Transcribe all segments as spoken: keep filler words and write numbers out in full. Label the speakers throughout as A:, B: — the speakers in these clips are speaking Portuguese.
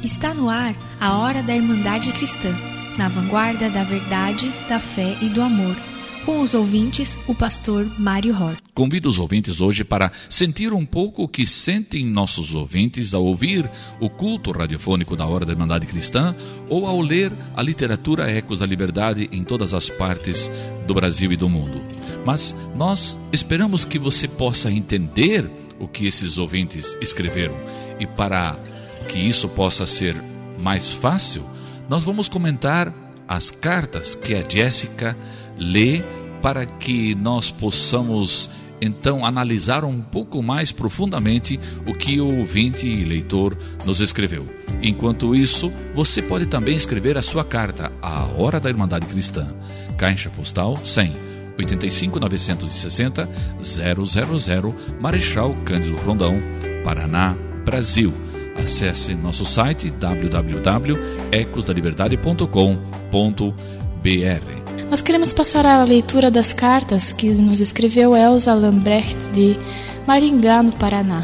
A: Está no ar a Hora da Irmandade Cristã, na vanguarda da verdade, da fé e do amor. Com os ouvintes, o pastor Mário Hort.
B: Convido os ouvintes hoje para sentir um pouco o que sentem nossos ouvintes ao ouvir o culto radiofônico da Hora da Irmandade Cristã ou ao ler a literatura Ecos da Liberdade em todas as partes do Brasil e do mundo. Mas nós esperamos que você possa entender o que esses ouvintes escreveram. E para que isso possa ser mais fácil, nós vamos comentar as cartas que a Jéssica lê para que nós possamos então analisar um pouco mais profundamente o que o ouvinte e leitor nos escreveu. Enquanto isso, você pode também escrever a sua carta à Hora da Irmandade Cristã, Caixa Postal cem, oitenta e cinco, novecentos e sessenta, zero zero zero, Marechal Cândido Rondão, Paraná, Brasil. Acesse nosso site w w w ponto ecos da liberdade ponto com ponto b r.
C: Nós queremos passar a leitura das cartas que nos escreveu Elza Lambrecht de Maringá, no Paraná.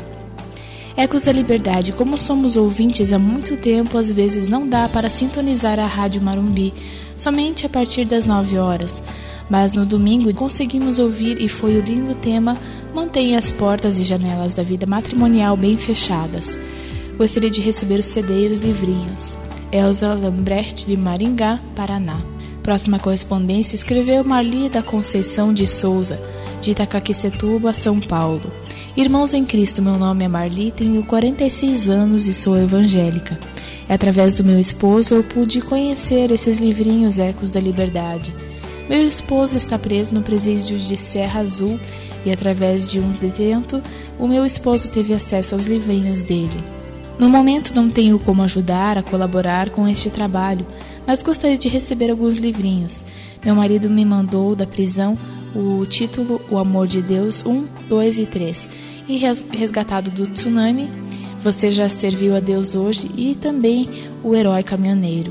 C: Ecos da Liberdade, como somos ouvintes há muito tempo, às vezes não dá para sintonizar a Rádio Marumbi, somente a partir das nove horas. Mas no domingo conseguimos ouvir e foi o lindo tema Mantenha as portas e janelas da vida matrimonial bem fechadas. Gostaria de receber o C D e os livrinhos. Elza Lambrecht de Maringá, Paraná. Próxima correspondência escreveu Marli da Conceição de Souza, de Itaquaquecetuba, São Paulo. Irmãos em Cristo, meu nome é Marli, tenho quarenta e seis anos e sou evangélica. É através do meu esposo eu pude conhecer esses livrinhos Ecos da Liberdade. Meu esposo está preso no presídio de Serra Azul e através de um detento, o meu esposo teve acesso aos livrinhos dele. No momento não tenho como ajudar a colaborar com este trabalho, mas gostaria de receber alguns livrinhos. Meu marido me mandou da prisão o título O Amor de Deus um, dois e três e Resgatado do Tsunami, Você Já Serviu a Deus Hoje e também O Herói Caminhoneiro.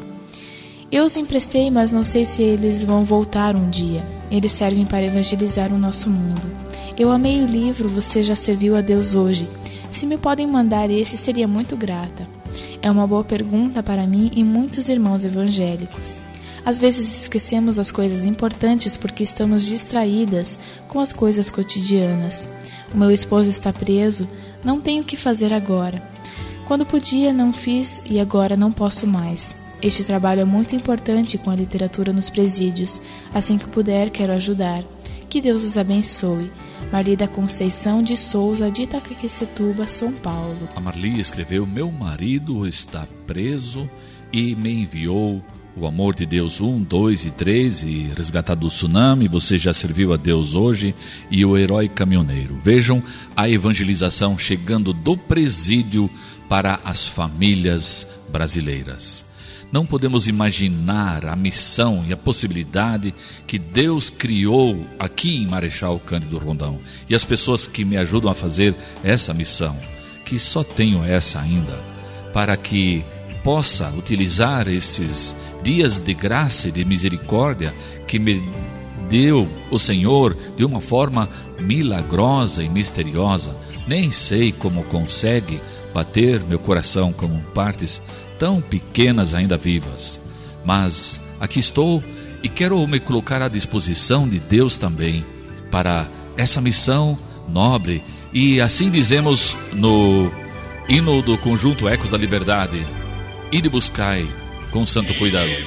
C: Eu os emprestei, mas não sei se eles vão voltar um dia. Eles servem para evangelizar o nosso mundo. Eu amei o livro Você Já Serviu a Deus Hoje. Se me podem mandar esse, seria muito grata. É uma boa pergunta para mim e muitos irmãos evangélicos. Às vezes esquecemos as coisas importantes porque estamos distraídas com as coisas cotidianas. O meu esposo está preso, não tenho o que fazer agora. Quando podia, não fiz e agora não posso mais. Este trabalho é muito importante com a literatura nos presídios. Assim que puder, quero ajudar. Que Deus os abençoe. Marli da Conceição de Souza, de Itaquaquecetuba, São Paulo.
B: A Marli escreveu: meu marido está preso e me enviou O Amor de Deus um, dois e três e Resgatado do Tsunami, Você Já Serviu a Deus Hoje e O Herói Caminhoneiro. Vejam a evangelização chegando do presídio para as famílias brasileiras. Não podemos imaginar a missão e a possibilidade que Deus criou aqui em Marechal Cândido Rondão. E as pessoas que me ajudam a fazer essa missão, que só tenho essa ainda, para que possa utilizar esses dias de graça e de misericórdia que me deu o Senhor de uma forma milagrosa e misteriosa. Nem sei como consegue bater meu coração com partes tão pequenas ainda vivas, mas aqui estou e quero me colocar à disposição de Deus também para essa missão nobre. E assim dizemos no hino do conjunto Ecos da Liberdade: Ide buscai com santo cuidado.
D: Ide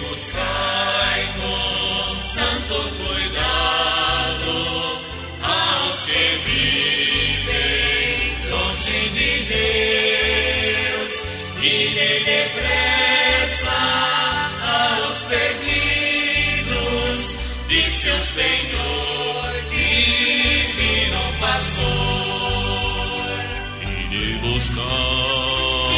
D: buscai com santo cuidado aos que vivem longe de Deus e de depressa aos perdidos de seu Senhor divino pastor. Ide buscar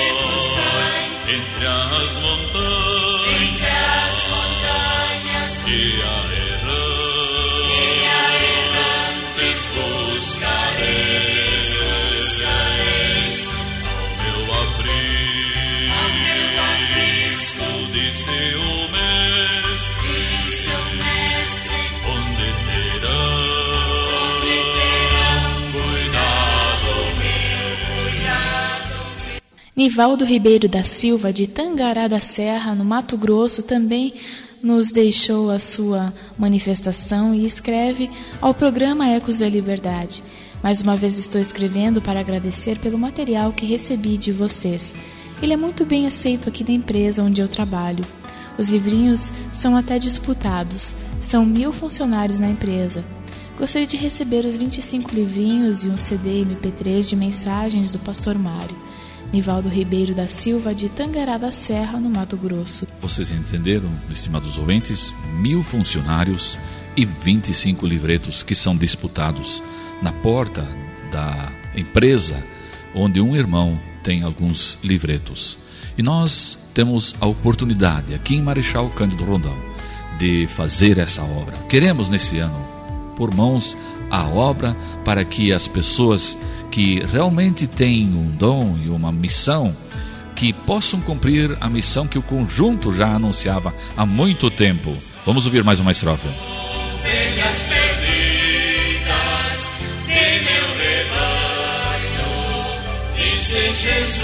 D: entre as montanhas, entre as montanhas que a errantes, que a errantes buscareis, buscareis ao meu aprisco, ao meu aprisco de seu mestre, de seu mestre, onde terão, onde terão cuidado meu, cuidado meu.
C: Nivaldo Ribeiro da Silva, de Tangará da Serra, no Mato Grosso, também nos deixou a sua manifestação e escreve ao programa Ecos da Liberdade. Mais uma vez estou escrevendo para agradecer pelo material que recebi de vocês. Ele é muito bem aceito aqui na empresa onde eu trabalho. Os livrinhos são até disputados. São mil funcionários na empresa. Gostaria de receber os vinte e cinco livrinhos e um C D M P três de mensagens do Pastor Mário. Nivaldo Ribeiro da Silva, de Tangará da Serra, no Mato Grosso.
B: Vocês entenderam, estimados ouvintes? Mil funcionários e vinte e cinco livretos que são disputados na porta da empresa, onde um irmão tem alguns livretos. E nós temos a oportunidade, aqui em Marechal Cândido Rondão, de fazer essa obra. Queremos, nesse ano, pôr mãos à obra para que as pessoas que realmente têm um dom e uma missão, que possam cumprir a missão que o conjunto já anunciava há muito tempo. Vamos ouvir mais uma estrofe.
D: Ovelhas perdidas de meu rebanho, disse Jesus,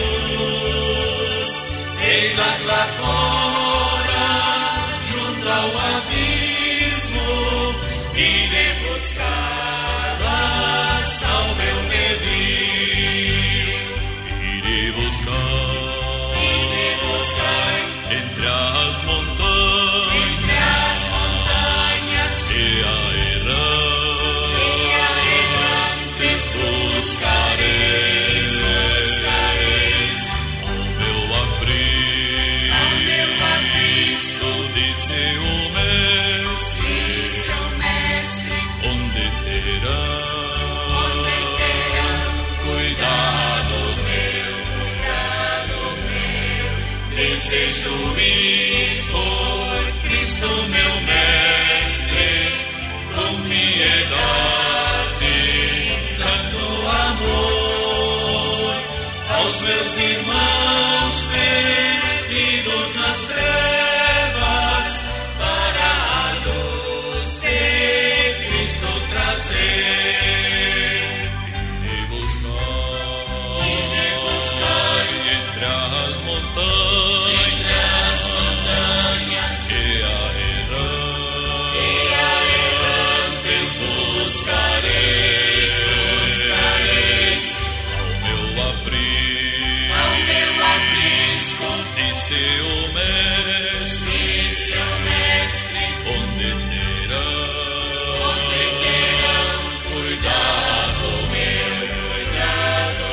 D: eis-las lá fora, junto ao abismo, e de buscá-las ao meu redil. Irei buscar, irei buscar entre as montanhas, entre as montanhas e a errantes, e a errantes buscareis, buscareis ao meu aprisco, ao meu aprisco, disse o mestre, disse o mestre, onde terão, onde terão cuidado meu, cuidado meu, desejo ir por Cristo meu mestre, com piedade, santo amor, aos meus irmãos perdidos nas trevas, para a luz de Cristo trazer. Irei buscar, irei buscar entre as montanhas, entre as montanhas e a errantes, e a errantes buscareis, buscareis ao meu aprisco, ao meu aprisco, disse o mestre, disse o mestre, onde terão, onde terão cuidado meu, cuidado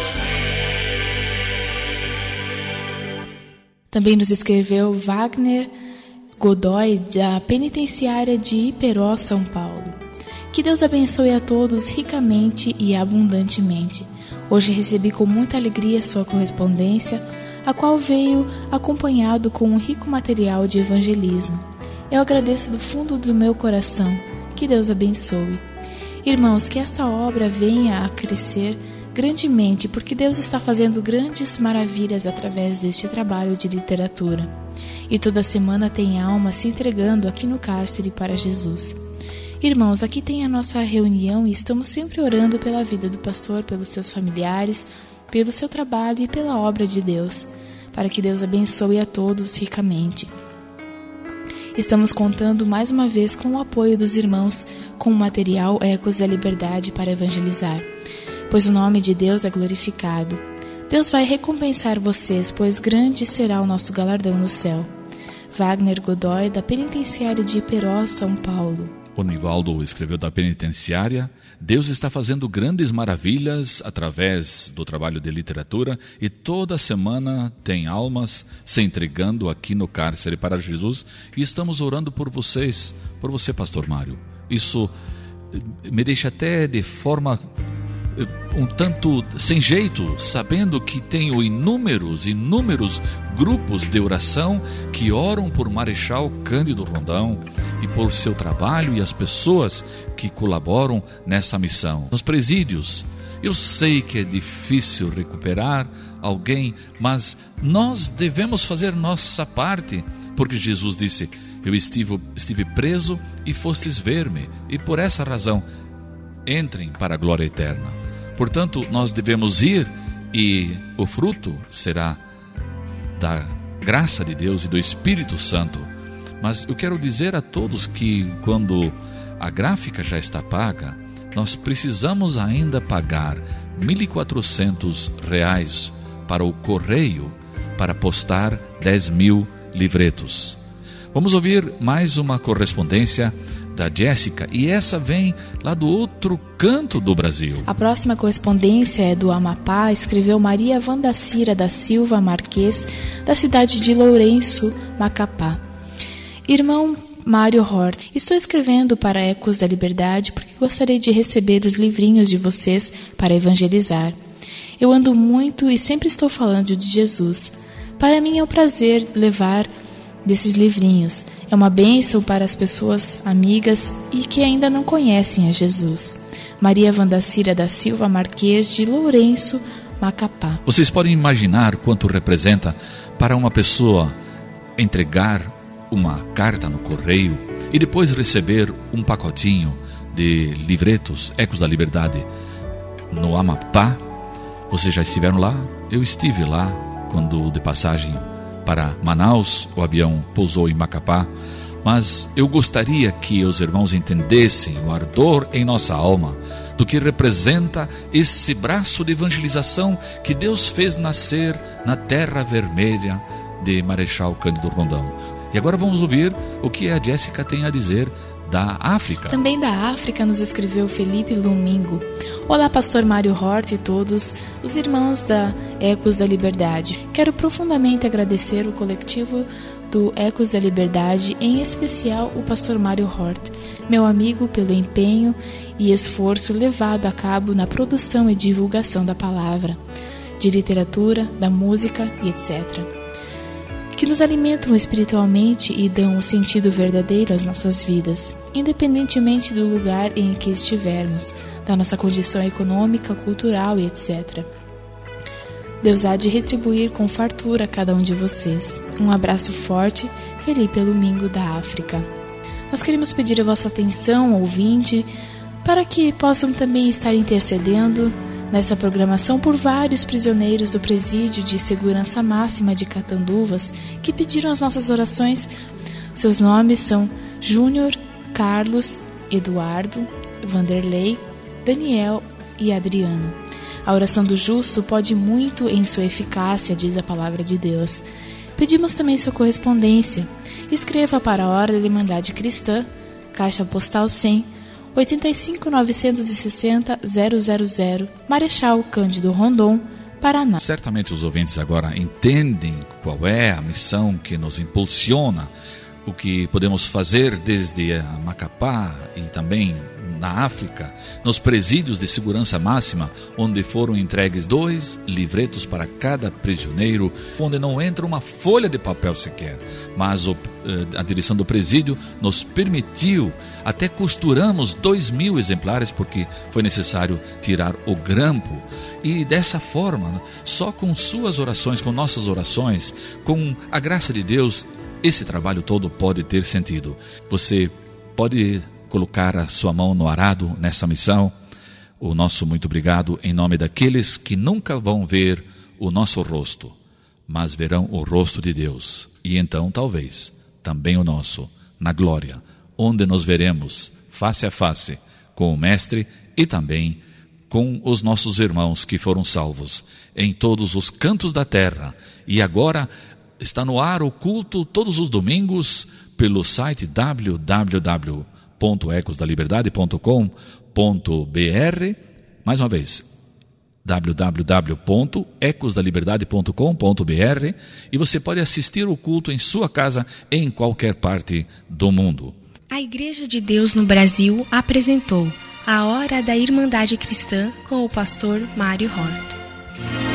D: meu.
C: Também nos escreveu Wagner Godoy, da penitenciária de Iperó, São Paulo. Que Deus abençoe a todos ricamente e abundantemente. Hoje recebi com muita alegria sua correspondência, a qual veio acompanhado com um rico material de evangelismo. Eu agradeço do fundo do meu coração. Que Deus abençoe. Irmãos, que esta obra venha a crescer grandemente, porque Deus está fazendo grandes maravilhas através deste trabalho de literatura. E toda semana tem alma se entregando aqui no cárcere para Jesus. Irmãos, aqui tem a nossa reunião e estamos sempre orando pela vida do pastor, pelos seus familiares, pelo seu trabalho e pela obra de Deus, para que Deus abençoe a todos ricamente. Estamos contando mais uma vez com o apoio dos irmãos com o material Ecos da Liberdade para evangelizar, pois o nome de Deus é glorificado. Deus vai recompensar vocês, pois grande será o nosso galardão no céu. Wagner Godoy, da penitenciária de Iperó, São Paulo.
B: O Nivaldo escreveu da penitenciária. Deus está fazendo grandes maravilhas através do trabalho de literatura e toda semana tem almas se entregando aqui no cárcere para Jesus e estamos orando por vocês, por você, Pastor Mário. Isso me deixa até de forma um tanto sem jeito, sabendo que tenho inúmeros, inúmeros grupos de oração que oram por Marechal Cândido Rondão e por seu trabalho e as pessoas que colaboram nessa missão. Nos presídios, eu sei que é difícil recuperar alguém, mas nós devemos fazer nossa parte, porque Jesus disse: eu estive, estive preso e fostes ver-me, e por essa razão entrem para a glória eterna. Portanto, nós devemos ir e o fruto será da graça de Deus e do Espírito Santo. Mas eu quero dizer a todos que quando a gráfica já está paga, nós precisamos ainda pagar mil e quatrocentos reais para o correio para postar dez mil livretos. Vamos ouvir mais uma correspondência da Jéssica, e essa vem lá do outro canto do Brasil.
C: A próxima correspondência é do Amapá, escreveu Maria Vandacira da Silva Marques, da cidade de Lourenço, Macapá. Irmão Mário Hort, estou escrevendo para Ecos da Liberdade porque gostaria de receber os livrinhos de vocês para evangelizar. Eu ando muito e sempre estou falando de Jesus. Para mim é um prazer levar desses livrinhos. É uma bênção para as pessoas amigas e que ainda não conhecem a Jesus. Maria Vandacira da Silva Marques, de Lourenço, Macapá.
B: Vocês podem imaginar quanto representa para uma pessoa entregar uma carta no correio e depois receber um pacotinho de livretos Ecos da Liberdade no Amapá. Vocês já estiveram lá? Eu estive lá quando de passagem para Manaus, o avião pousou em Macapá. Mas eu gostaria que os irmãos entendessem o ardor em nossa alma do que representa esse braço de evangelização que Deus fez nascer na terra vermelha de Marechal Cândido Rondão. E agora vamos ouvir o que a Jéssica tem a dizer da África.
C: Também da África nos escreveu Felipe Domingo. Olá, pastor Mário Hort e todos os irmãos da Ecos da Liberdade. Quero profundamente agradecer o coletivo do Ecos da Liberdade, em especial o pastor Mário Hort, meu amigo, pelo empenho e esforço levado a cabo na produção e divulgação da palavra, de literatura, da música e etcétera, que nos alimentam espiritualmente e dão um sentido verdadeiro às nossas vidas, independentemente do lugar em que estivermos, da nossa condição econômica, cultural e etcétera. Deus há de retribuir com fartura a cada um de vocês. Um abraço forte, Felipe Domingo, da África. Nós queremos pedir a vossa atenção, ouvinte, para que possam também estar intercedendo nessa programação por vários prisioneiros do presídio de segurança máxima de Catanduvas que pediram as nossas orações. Seus nomes são Júnior, Carlos, Eduardo, Vanderlei, Daniel e Adriano. A oração do justo pode muito em sua eficácia, diz a palavra de Deus. Pedimos também sua correspondência. Escreva para a Hora da Irmandade Cristã, Caixa Postal cem, oitenta e cinco, novecentos e sessenta, zero zero zero, Marechal Cândido Rondon, Paraná.
B: Certamente os ouvintes agora entendem qual é a missão que nos impulsiona, o que podemos fazer desde a Macapá e também na África, nos presídios de segurança máxima, onde foram entregues dois livretos para cada prisioneiro, onde não entra uma folha de papel sequer, mas o, a direção do presídio nos permitiu, até costuramos dois mil exemplares, porque foi necessário tirar o grampo, e dessa forma, só com suas orações, com nossas orações, com a graça de Deus, esse trabalho todo pode ter sentido. Você pode colocar a sua mão no arado nessa missão. O nosso muito obrigado em nome daqueles que nunca vão ver o nosso rosto, mas verão o rosto de Deus. E então, talvez, também o nosso, na glória, onde nos veremos face a face com o Mestre e também com os nossos irmãos que foram salvos em todos os cantos da terra. E agora está no ar o culto todos os domingos pelo site w w w ponto ecos da liberdade ponto com ponto b r. Mais uma vez, w w w ponto ecos da liberdade ponto com ponto b r, e você pode assistir o culto em sua casa em qualquer parte do mundo.
A: A Igreja de Deus no Brasil apresentou A Hora da Irmandade Cristã com o pastor Mário Hort.